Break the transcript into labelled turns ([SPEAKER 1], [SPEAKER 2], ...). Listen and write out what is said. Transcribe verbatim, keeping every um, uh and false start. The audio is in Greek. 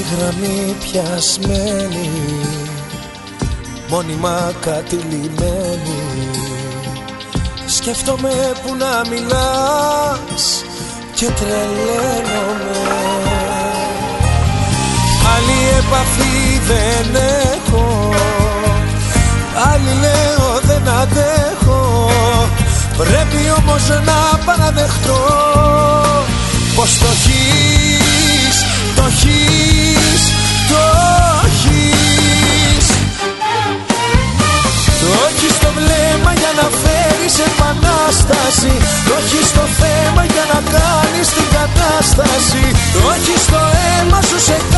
[SPEAKER 1] γραμμή πιασμένη, μόνιμα κατηλημένη. Σκέφτομαι που να μιλάς και τρελαίνομαι. Άλλη επαφή δεν έχω, άλλη λέω δεν αντέχω. Πρέπει όμως να παραδεχτώ πως το έχεις, το έχεις, το έχεις. Το έχεις στο βλέμμα για να φέρεις επανάσταση. Το έχεις στο θέμα για να κάνεις την κατάσταση. Το έχεις στο αίμα σου σε